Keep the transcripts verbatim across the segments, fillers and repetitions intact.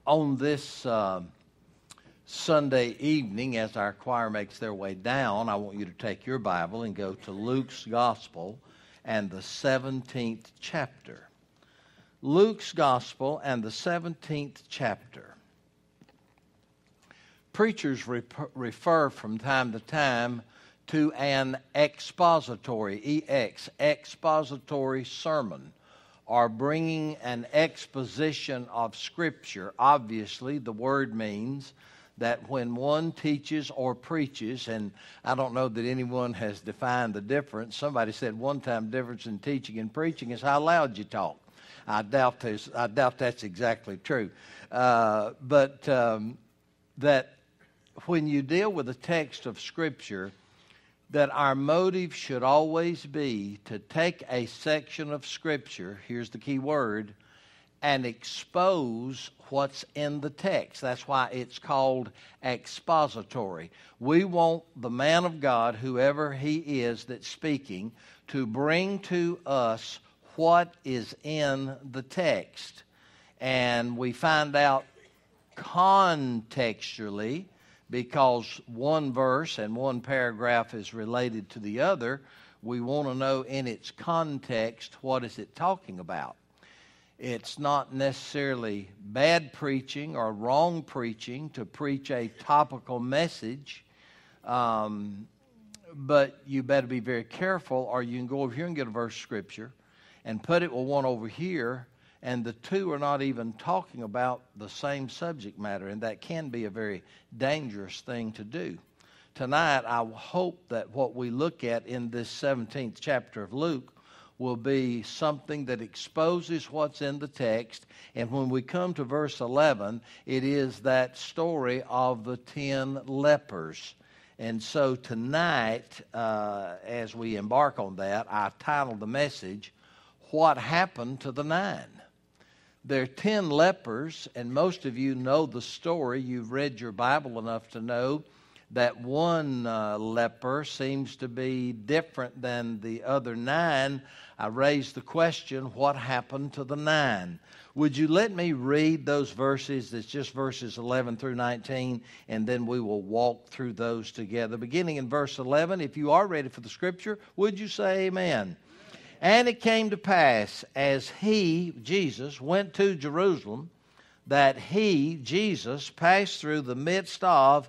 on this uh, Sunday evening, as our choir makes their way down, I want you to take your Bible and go to Luke's Gospel and the seventeenth chapter. Luke's Gospel and the seventeenth chapter. Preachers rep- refer from time to time to an expository, E X, expository sermon, or bringing an exposition of Scripture. Obviously, the word means that when one teaches or preaches, and I don't know that anyone has defined the difference. Somebody said one time the difference in teaching and preaching is how loud you talk. I doubt this, I doubt that's exactly true. Uh, but um, that when you deal with a text of Scripture, that our motive should always be to take a section of Scripture, here's the key word, and expose what's in the text. That's why it's called expository. We want the man of God, whoever he is that's speaking, to bring to us what is in the text. And we find out contextually, because one verse and one paragraph is related to the other, we want to know in its context what is it talking about. It's not necessarily bad preaching or wrong preaching to preach a topical message, um, but you better be very careful, or you can go over here and get a verse of Scripture and put it with one over here, and the two are not even talking about the same subject matter, and that can be a very dangerous thing to do. Tonight, I hope that what we look at in this seventeenth chapter of Luke will be something that exposes what's in the text, and when we come to verse eleven, it is that story of the ten lepers. And so tonight, uh, as we embark on that, I titled the message, What Happened to the Nine? There are ten lepers, and most of you know the story. You've read your Bible enough to know that one uh, leper seems to be different than the other nine. I raised the question, what happened to the nine? Would you let me read those verses? It's just verses eleven through nineteen, and then we will walk through those together. Beginning in verse eleven, if you are ready for the Scripture, would you say amen? And it came to pass, as he, Jesus, went to Jerusalem, that he, Jesus, passed through the midst of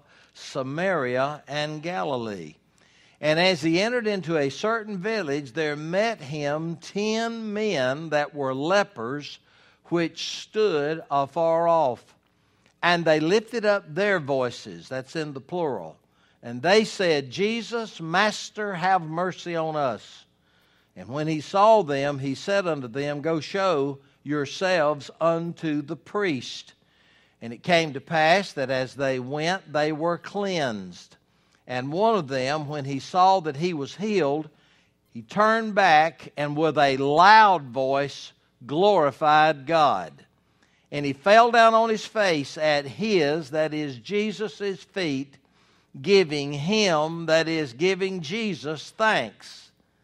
Samaria and Galilee. And as he entered into a certain village, there met him ten men that were lepers, which stood afar off. And they lifted up their voices, that's in the plural, and they said, Jesus, Master, have mercy on us. And when he saw them, he said unto them, Go show yourselves unto the priest. And it came to pass that as they went, they were cleansed. And one of them, when he saw that he was healed, he turned back and with a loud voice glorified God. And he fell down on his face at his, that is Jesus' feet, giving him, that is giving Jesus, thanks.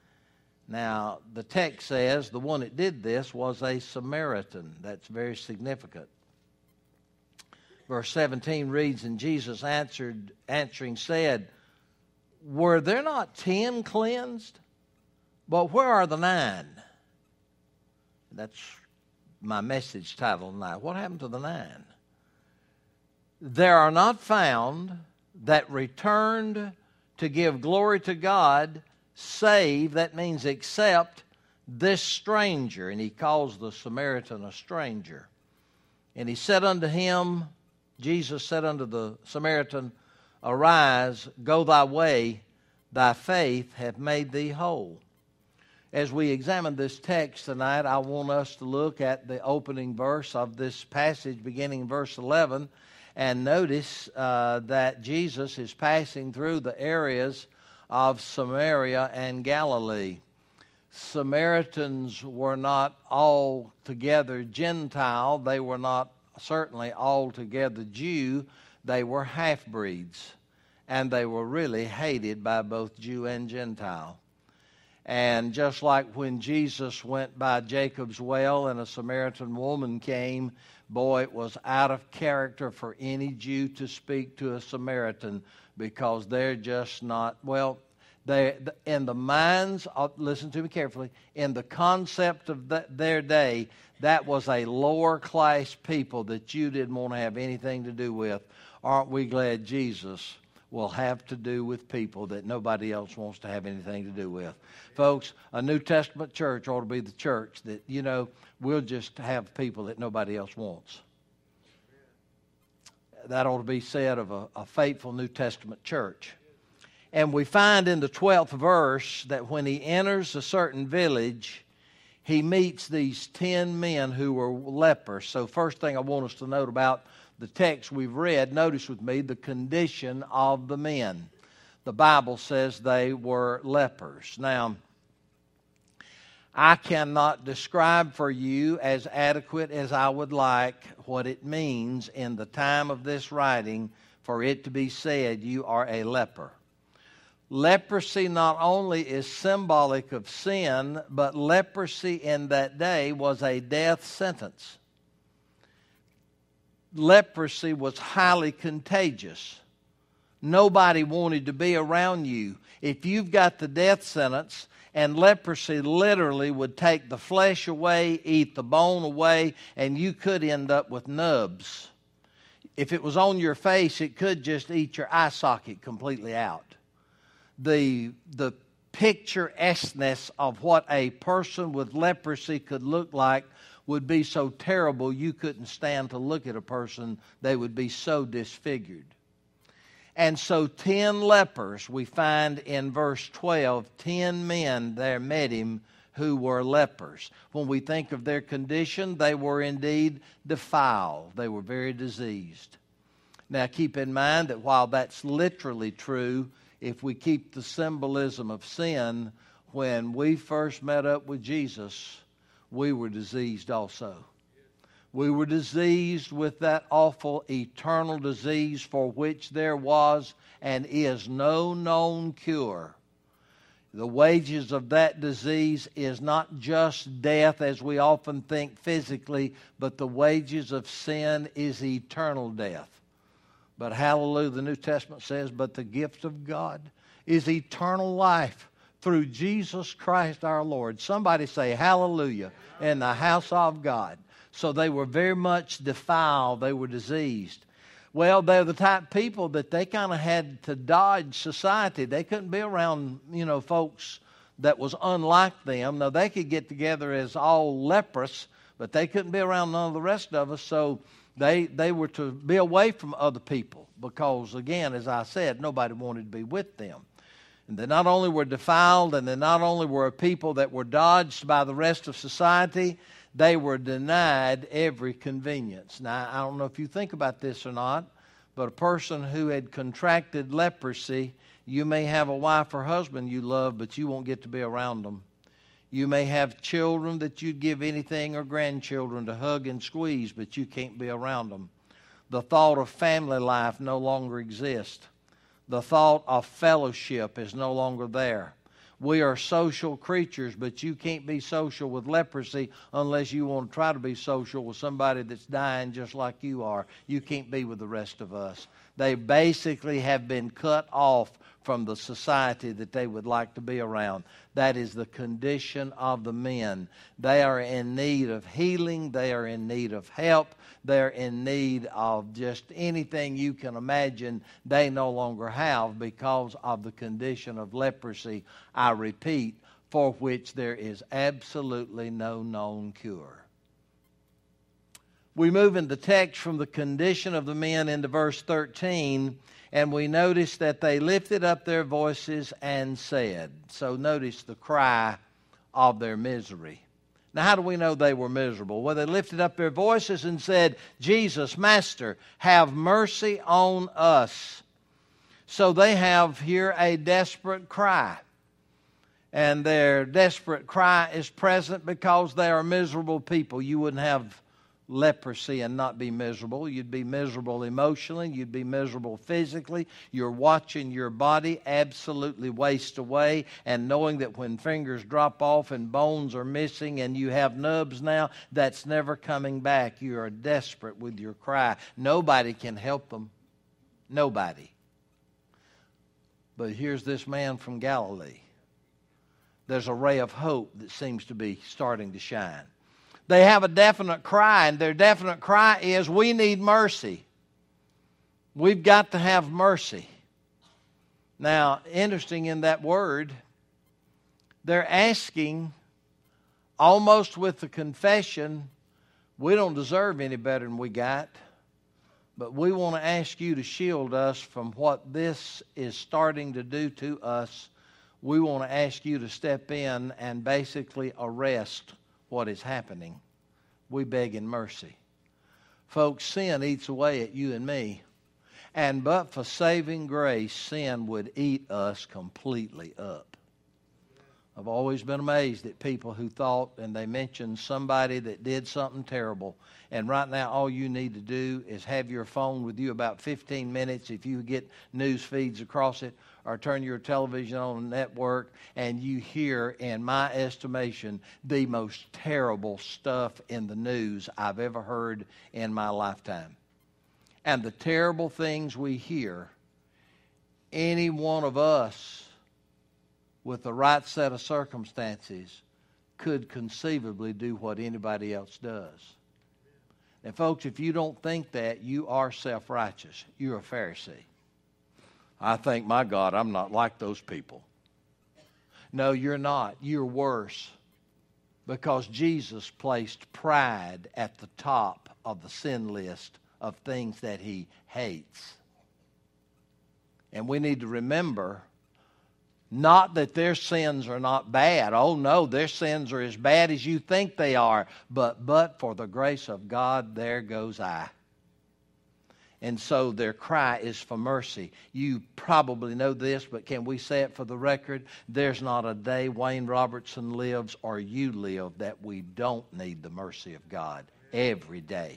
Now, the text says the one that did this was a Samaritan. That's very significant. Verse seventeen reads, And Jesus answered, answering said, Were there not ten cleansed? But where are the nine? That's my message title tonight. What happened to the nine? There are not found that returned to give glory to God, save, that means except, this stranger. And he calls the Samaritan a stranger. And he said unto him, Jesus said unto the Samaritan, Arise, go thy way, thy faith hath made thee whole. As we examine this text tonight, I want us to look at the opening verse of this passage, beginning in verse eleven, and notice uh, that Jesus is passing through the areas of Samaria and Galilee. Samaritans were not altogether Gentile. They were not certainly altogether Jew. They were half-breeds, and they were really hated by both Jew and Gentile. And just like when Jesus went by Jacob's well and a Samaritan woman came, boy, it was out of character for any Jew to speak to a Samaritan because they're just not, well, they in the minds of, listen to me carefully, in the concept of the, their day, that was a lower class people that you didn't want to have anything to do with. Aren't we glad Jesus will have to do with people that nobody else wants to have anything to do with? Folks, a New Testament church ought to be the church that, you know, we'll just have people that nobody else wants. That ought to be said of a, a faithful New Testament church. And we find in the twelfth verse that when he enters a certain village, he meets these ten men who were lepers. So first thing I want us to note about the text we've read, notice with me the condition of the men. The Bible says they were lepers. Now, I cannot describe for you as adequate as I would like what it means in the time of this writing for it to be said you are a leper. Leprosy not only is symbolic of sin, but leprosy in that day was a death sentence. Leprosy was highly contagious. Nobody wanted to be around you. If you've got the death sentence, and leprosy literally would take the flesh away, eat the bone away, and you could end up with nubs. If it was on your face, it could just eat your eye socket completely out. The, the picturesqueness of what a person with leprosy could look like would be so terrible you couldn't stand to look at a person. They would be so disfigured. And so ten lepers, we find in verse twelve, ten men there met him who were lepers. When we think of their condition, they were indeed defiled. They were very diseased. Now keep in mind that while that's literally true, if we keep the symbolism of sin, when we first met up with Jesus, we were diseased also. We were diseased with that awful eternal disease for which there was and is no known cure. The wages of that disease is not just death as we often think physically, but the wages of sin is eternal death. But hallelujah, the New Testament says, but the gift of God is eternal life through Jesus Christ our Lord. Somebody say hallelujah in the house of God. So they were very much defiled. They were diseased. Well, they're the type of people that they kind of had to dodge society. They couldn't be around, you know, folks that was unlike them. Now, they could get together as all leprous, but they couldn't be around none of the rest of us. So they, they were to be away from other people because, again, as I said, nobody wanted to be with them. And they not only were defiled, and they not only were a people that were dodged by the rest of society, they were denied every convenience. Now, I don't know if you think about this or not, but a person who had contracted leprosy, you may have a wife or husband you love, but you won't get to be around them. You may have children that you'd give anything or grandchildren to hug and squeeze, but you can't be around them. The thought of family life no longer exists. The thought of fellowship is no longer there. We are social creatures, but you can't be social with leprosy unless you want to try to be social with somebody that's dying just like you are. You can't be with the rest of us. They basically have been cut off from the society that they would like to be around. That is the condition of the men. They are in need of healing. They are in need of help. They're in need of just anything you can imagine they no longer have because of the condition of leprosy, I repeat, for which there is absolutely no known cure. We move in the text from the condition of the men into verse thirteen, and we notice that they lifted up their voices and said. So notice the cry of their misery. Now, how do we know they were miserable? Well, they lifted up their voices and said, Jesus, Master, have mercy on us. So they have here a desperate cry. And their desperate cry is present because they are miserable people. You wouldn't have leprosy and not be miserable. You'd be miserable emotionally. You'd be miserable physically. You're watching your body absolutely waste away and knowing that when fingers drop off and bones are missing and you have nubs now, that's never coming back. You are desperate with your cry. Nobody can help them. Nobody. But here's this man from Galilee. There's a ray of hope that seems to be starting to shine. They have a definite cry, and their definite cry is, we need mercy. We've got to have mercy. Now, interesting in that word, they're asking, almost with the confession, we don't deserve any better than we got, but we want to ask you to shield us from what this is starting to do to us. We want to ask you to step in and basically arrest what is happening. We beg in mercy. Folks, sin eats away at you and me. And but for saving grace, sin would eat us completely up. I've always been amazed at people who thought, and they mentioned somebody that did something terrible. And right now, all you need to do is have your phone with you about fifteen minutes if you get news feeds across it, or turn your television on a network, and you hear, in my estimation, the most terrible stuff in the news I've ever heard in my lifetime. And the terrible things we hear, any one of us with the right set of circumstances could conceivably do what anybody else does. And folks, if you don't think that, you are self-righteous. You're a Pharisee. I think, my God, I'm not like those people. No, you're not. You're worse. Because Jesus placed pride at the top of the sin list of things that he hates. And we need to remember, not that their sins are not bad. Oh no, their sins are as bad as you think they are. But, but for the grace of God, there goes I. And so their cry is for mercy. You probably know this, but can we say it for the record? There's not a day Wayne Robertson lives or you live that we don't need the mercy of God. Every day.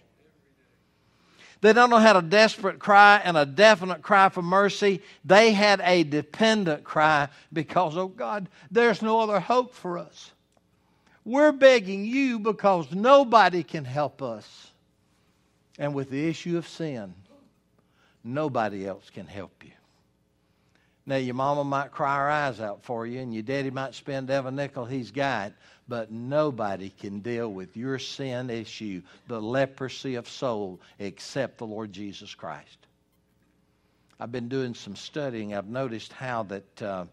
They don't know how to desperate cry and a definite cry for mercy. They had a dependent cry because, oh God, there's no other hope for us. We're begging you because nobody can help us. And with the issue of sin, nobody else can help you. Now, your mama might cry her eyes out for you, and your daddy might spend every nickel he's got, but nobody can deal with your sin issue, the leprosy of soul, except the Lord Jesus Christ. I've been doing some studying. I've noticed how that uh,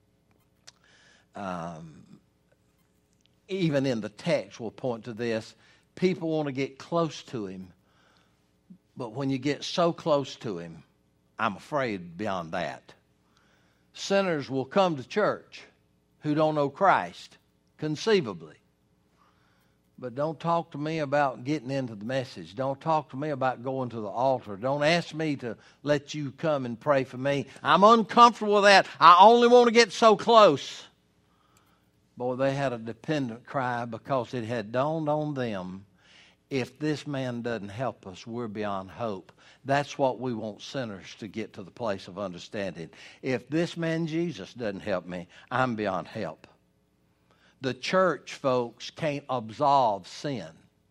um, even in the text will point to this. People want to get close to him, but when you get so close to him, I'm afraid beyond that. Sinners will come to church who don't know Christ, conceivably. But don't talk to me about getting into the message. Don't talk to me about going to the altar. Don't ask me to let you come and pray for me. I'm uncomfortable with that. I only want to get so close. Boy, they had a dependent cry because it had dawned on them, if this man doesn't help us, we're beyond hope. That's what we want sinners to get to the place of understanding. If this man Jesus doesn't help me, I'm beyond help. The church, folks, can't absolve sin.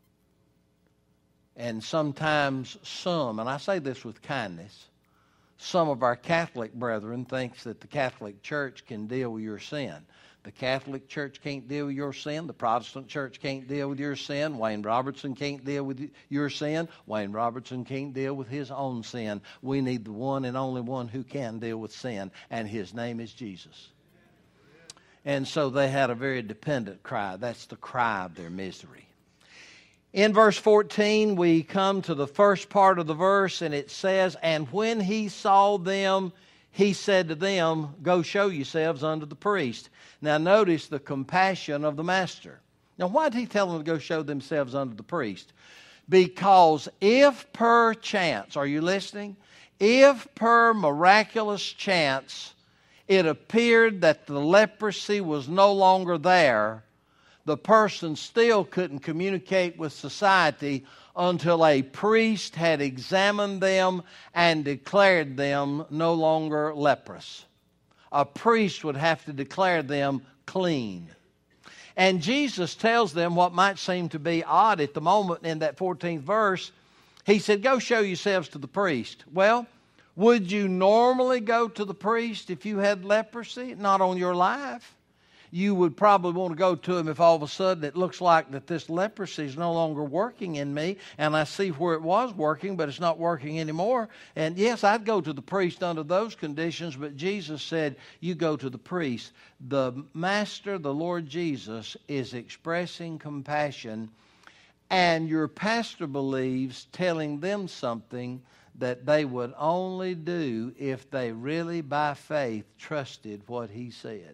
And sometimes some, and I say this with kindness, some of our Catholic brethren thinks that the Catholic Church can deal with your sin. The Catholic Church can't deal with your sin. The Protestant Church can't deal with your sin. Wayne Robertson can't deal with your sin. Wayne Robertson can't deal with his own sin. We need the one and only one who can deal with sin, and his name is Jesus. And so they had a very dependent cry. That's the cry of their misery. In verse fourteen, we come to the first part of the verse, and it says, and when he saw them, he said to them, go show yourselves unto the priest. Now notice the compassion of the master. Now why did he tell them to go show themselves unto the priest? Because if per chance, are you listening? If per miraculous chance it appeared that the leprosy was no longer there, the person still couldn't communicate with society until a priest had examined them and declared them no longer leprous. A priest would have to declare them clean. And Jesus tells them what might seem to be odd at the moment in that fourteenth verse. He said, go show yourselves to the priest. Well, would you normally go to the priest if you had leprosy? Not on your life. You would probably want to go to him if all of a sudden it looks like that this leprosy is no longer working in me, and I see where it was working, but it's not working anymore. And yes, I'd go to the priest under those conditions, but Jesus said, you go to the priest. The Master, the Lord Jesus, is expressing compassion, and your pastor believes telling them something that they would only do if they really by faith trusted what he said.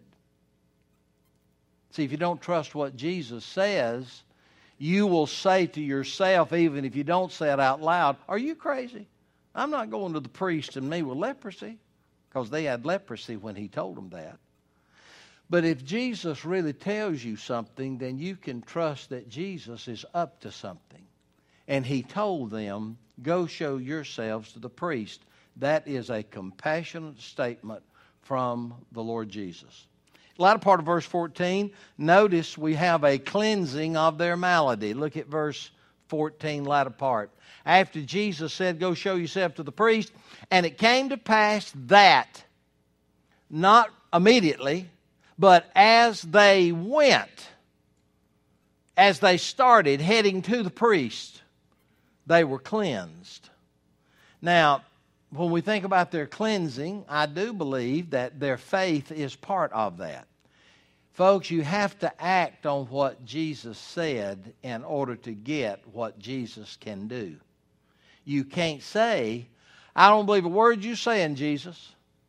See, if you don't trust what Jesus says, you will say to yourself, even if you don't say it out loud, are you crazy? I'm not going to the priest and me with leprosy, because they had leprosy when he told them that. But if Jesus really tells you something, then you can trust that Jesus is up to something. And he told them, go show yourselves to the priest. That is a compassionate statement from the Lord Jesus. Latter part of verse fourteen, notice we have a cleansing of their malady. Look at verse fourteen, latter part. After Jesus said, go show yourself to the priest, and it came to pass that, not immediately, but as they went, as they started heading to the priest, they were cleansed. Now, when we think about their cleansing, I do believe that their faith is part of that. Folks, you have to act on what Jesus said in order to get what Jesus can do. You can't say, I don't believe a word you're saying, Jesus.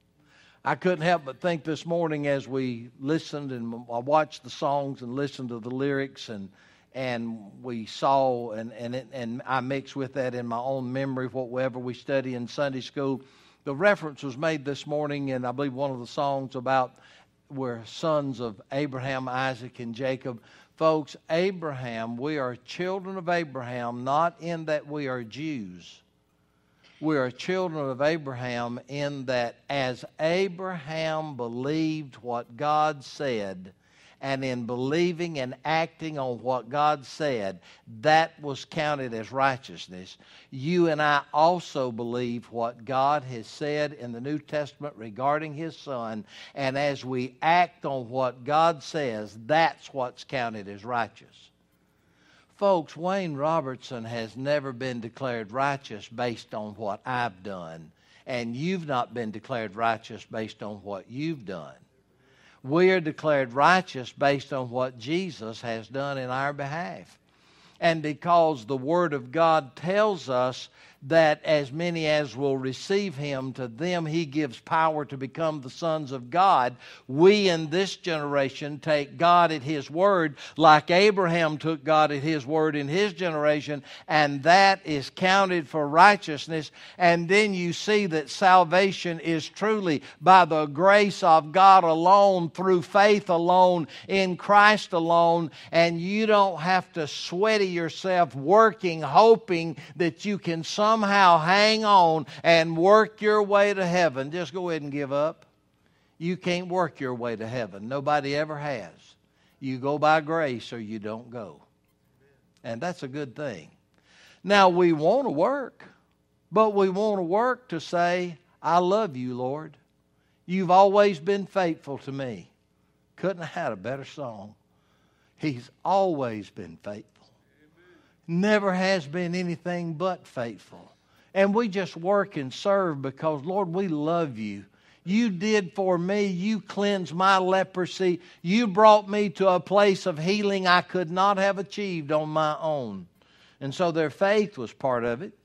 I couldn't help but think this morning as we listened and I watched the songs and listened to the lyrics and and we saw, and, and, it, and I mix with that in my own memory, whatever we study in Sunday school. The reference was made this morning in, I believe, one of the songs about we're sons of Abraham, Isaac, and Jacob. Folks, Abraham, we are children of Abraham, not in that we are Jews. We are children of Abraham in that as Abraham believed what God said, and in believing and acting on what God said, that was counted as righteousness. You and I also believe what God has said in the New Testament regarding His Son, and as we act on what God says, that's what's counted as righteous. Folks, Wayne Robertson has never been declared righteous based on what I've done, and you've not been declared righteous based on what you've done. We are declared righteous based on what Jesus has done in our behalf. And because the Word of God tells us that as many as will receive Him, to them He gives power to become the sons of God, we in this generation take God at His word like Abraham took God at His word in his generation, and that is counted for righteousness. And then you see that salvation is truly by the grace of God alone, through faith alone, in Christ alone, and you don't have to sweaty yourself working, hoping that you can somehow Somehow hang on and work your way to heaven. Just go ahead and give up. You can't work your way to heaven. Nobody ever has. You go by grace or you don't go. And that's a good thing. Now, we want to work, but we want to work to say, I love you, Lord. You've always been faithful to me. Couldn't have had a better song. He's always been faithful. Never has been anything but faithful. And we just work and serve because, Lord, we love you. You did for me. You cleansed my leprosy. You brought me to a place of healing I could not have achieved on my own. And so their faith was part of it.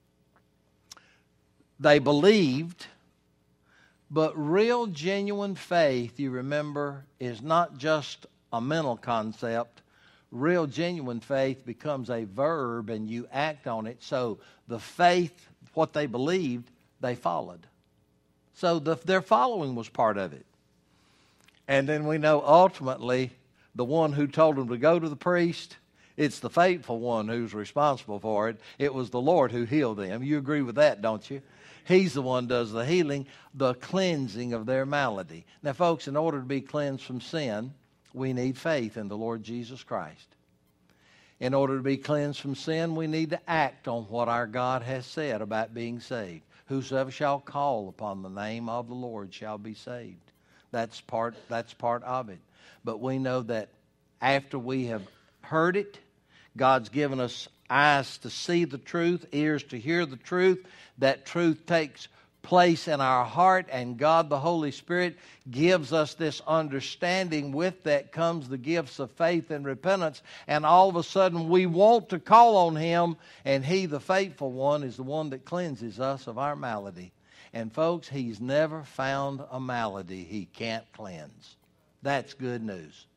They believed. But real, genuine faith, you remember, is not just a mental concept. Real, genuine faith becomes a verb and you act on it. So the faith, what they believed, they followed. So the, their following was part of it. And then we know ultimately the one who told him to go to the priest. It's the faithful one who's responsible for it. It was the Lord who healed them. You agree with that, don't you? He's the one who does the healing, the cleansing of their malady. Now, folks, in order to be cleansed from sin, we need faith in the Lord Jesus Christ. In order to be cleansed from sin, we need to act on what our God has said about being saved. Whosoever shall call upon the name of the Lord shall be saved. That's part, that's part of it. But we know that after we have heard it, God's given us eyes to see the truth, ears to hear the truth. That truth takes place in our heart, and God the Holy Spirit gives us this understanding. With that comes the gifts of faith and repentance, and all of a sudden we want to call on Him, and He, the faithful one, is the one that cleanses us of our malady. And folks, He's never found a malady He can't cleanse. That's good news.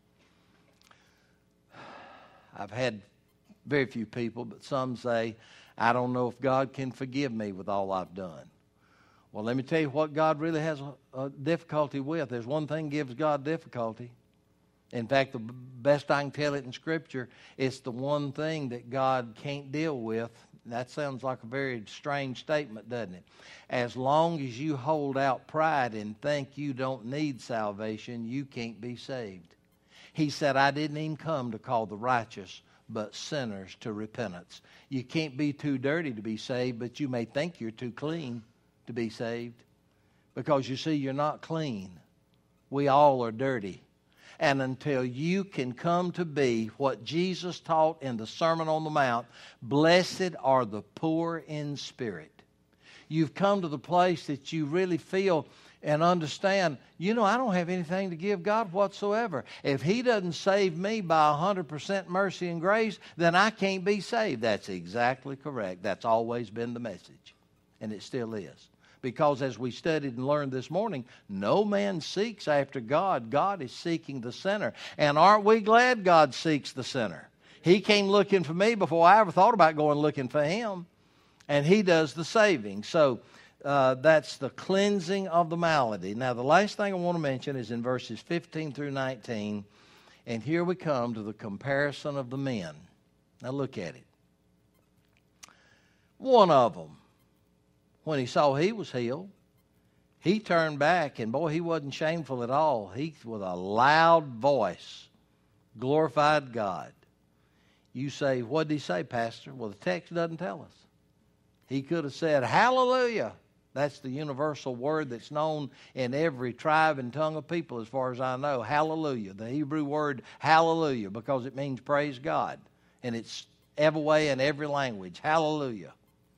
I've had very few people, but some say, I don't know if God can forgive me with all I've done. Well, let me tell you what God really has a, a difficulty with. There's one thing gives God difficulty. In fact, the best I can tell it in Scripture, it's the one thing that God can't deal with. That sounds like a very strange statement, doesn't it? As long as you hold out pride and think you don't need salvation, you can't be saved. He said, I didn't even come to call the righteous, but sinners to repentance. You can't be too dirty to be saved, but you may think you're too clean to be saved. Because you see, you're not clean. We all are dirty. And until you can come to be what Jesus taught in the Sermon on the Mount, blessed are the poor in spirit. You've come to the place that you really feel and understand, you know, I don't have anything to give God whatsoever. If He doesn't save me by one hundred percent mercy and grace, then I can't be saved. That's exactly correct. That's always been the message, and it still is. Because as we studied and learned this morning, no man seeks after God. God is seeking the sinner. And aren't we glad God seeks the sinner? He came looking for me before I ever thought about going looking for Him. And He does the saving. So uh, that's the cleansing of the malady. Now, the last thing I want to mention is in verses fifteen through nineteen. And here we come to the comparison of the men. Now, look at it. One of them, when he saw he was healed, he turned back, and boy, he wasn't shameful at all. He, with a loud voice, glorified God. You say, what did he say, Pastor? Well, the text doesn't tell us. He could have said, hallelujah. That's the universal word that's known in every tribe and tongue of people, as far as I know. Hallelujah. The Hebrew word hallelujah, because it means praise God. And it's every way in every language. Hallelujah.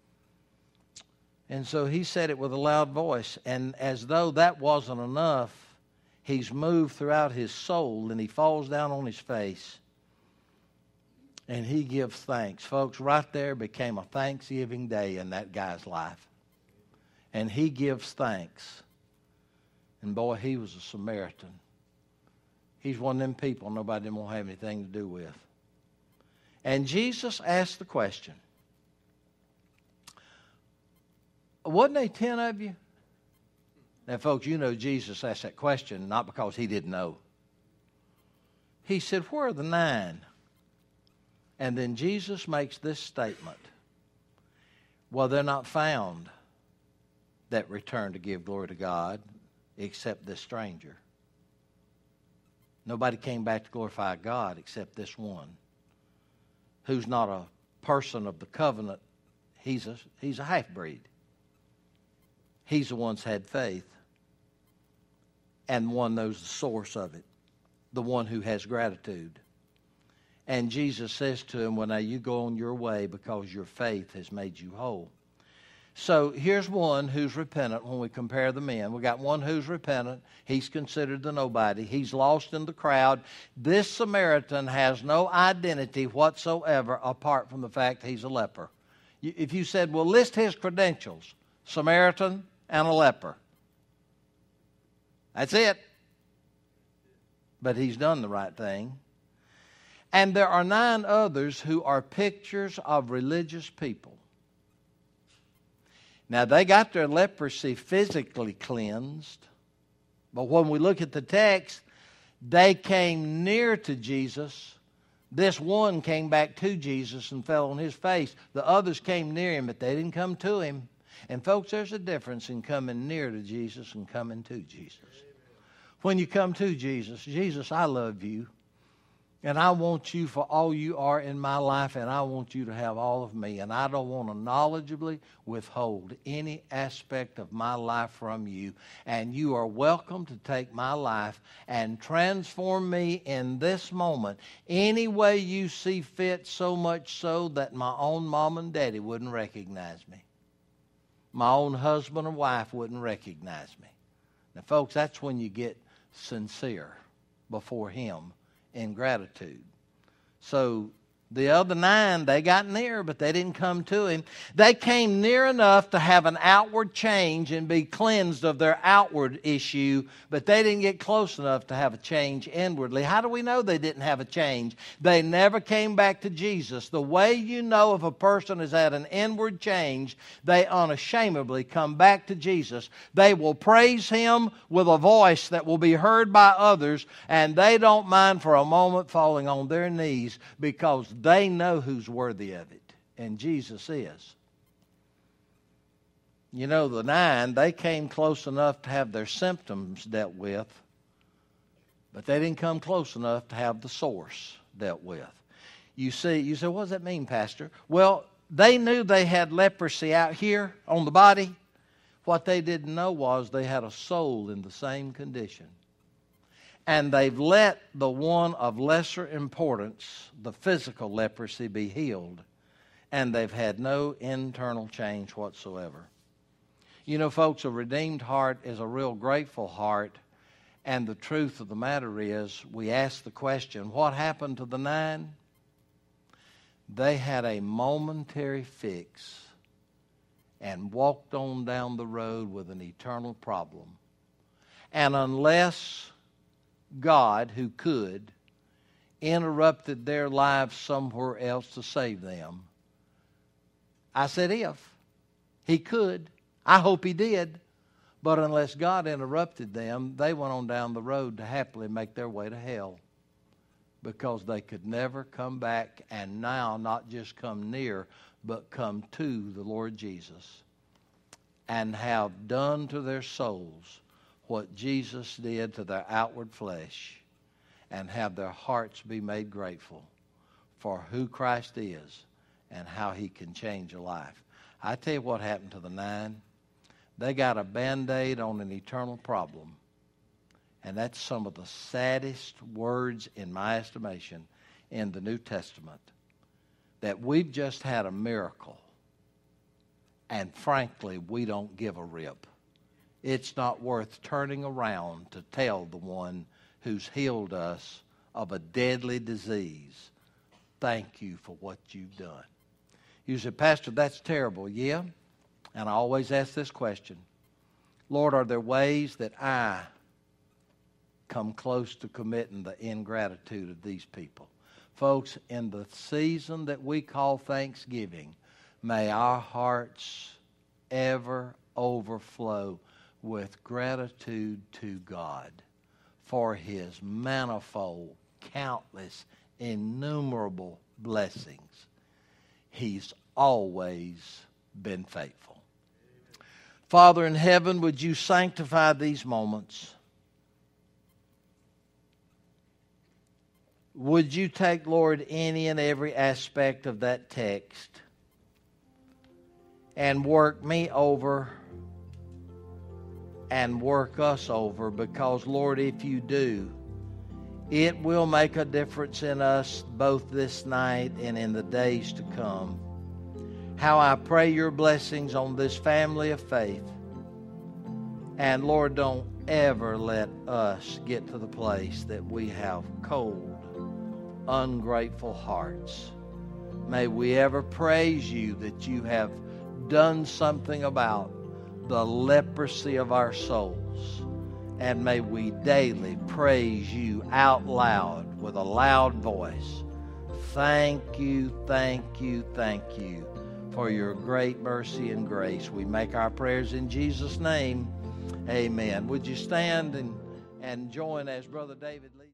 And so he said it with a loud voice. And as though that wasn't enough, he's moved throughout his soul, and he falls down on his face. And he gives thanks. Folks, right there became a Thanksgiving day in that guy's life. And he gives thanks. And boy, he was a Samaritan. He's one of them people nobody didn't want to have anything to do with. And Jesus asked the question, wasn't there ten of you? Now, folks, you know Jesus asked that question not because he didn't know. He said, where are the nine? And then Jesus makes this statement. Well, they're not found that return to give glory to God except this stranger. Nobody came back to glorify God except this one, who's not a person of the covenant. He's a, he's a half-breed. He's the one that's had faith, and one knows the source of it, the one who has gratitude. And Jesus says to him, well, now you go on your way because your faith has made you whole. So here's one who's repentant when we compare the men. We got one who's repentant. He's considered the nobody. He's lost in the crowd. This Samaritan has no identity whatsoever apart from the fact he's a leper. If you said, well, list his credentials, Samaritan and a leper. That's it. But he's done the right thing. And there are nine others who are pictures of religious people. Now, they got their leprosy physically cleansed. But when we look at the text, They came near to Jesus. This one came back to Jesus and fell on his face. The others came near him, but they didn't come to him. And folks, there's a difference in coming near to Jesus and coming to Jesus. When you come to Jesus, Jesus, I love you. And I want you for all you are in my life, and I want you to have all of me. And I don't want to knowledgeably withhold any aspect of my life from you. And you are welcome to take my life and transform me in this moment any way you see fit, so much so that my own mom and daddy wouldn't recognize me. My own husband or wife wouldn't recognize me. Now, folks, that's when you get sincere before him in gratitude. So the other nine, they got near, but they didn't come to him. They came near enough to have an outward change and be cleansed of their outward issue, but they didn't get close enough to have a change inwardly. How do we know they didn't have a change? They never came back to Jesus. The way you know if a person has had an inward change, they unashamedly come back to Jesus. They will praise him with a voice that will be heard by others, and they don't mind for a moment falling on their knees because they know who's worthy of it, and Jesus is. You know, the nine, they came close enough to have their symptoms dealt with, but they didn't come close enough to have the source dealt with. You see, you say, what does that mean, Pastor? Well, they knew they had leprosy out here on the body. What they didn't know was they had a soul in the same condition. And they've let the one of lesser importance, the physical leprosy, be healed. And they've had no internal change whatsoever. You know, folks, a redeemed heart is a real grateful heart. And the truth of the matter is, we ask the question, what happened to the nine? They had a momentary fix and walked on down the road with an eternal problem. And unless God, who could, interrupted their lives somewhere else to save them. I said if. He could. I hope he did. But unless God interrupted them, they went on down the road to happily make their way to hell. Because they could never come back and now not just come near, but come to the Lord Jesus and have done to their souls what Jesus did to their outward flesh, and have their hearts be made grateful for who Christ is and how he can change a life. I tell you what happened to the nine. They got a Band-Aid on an eternal problem. And that's some of the saddest words, in my estimation, in the New Testament. That we've just had a miracle. And frankly, we don't give a rip. It's not worth turning around to tell the one who's healed us of a deadly disease, thank you for what you've done. You say, Pastor, that's terrible. Yeah. And I always ask this question. Lord, are there ways that I come close to committing the ingratitude of these people? Folks, in the season that we call Thanksgiving, may our hearts ever overflow with gratitude to God for his manifold, countless, innumerable blessings. He's always been faithful. Father in heaven, would you sanctify these moments? Would you take, Lord, any and every aspect of that text and work me over and work us over, because, Lord, if you do, it will make a difference in us both this night and in the days to come. How I pray your blessings on this family of faith. And, Lord, don't ever let us get to the place that we have cold, ungrateful hearts. May we ever praise you that you have done something about the leprosy of our souls. And may we daily praise you out loud with a loud voice. Thank you, thank you, thank you for your great mercy and grace. We make our prayers in Jesus' name. Amen. Would you stand and, and join as Brother David leads?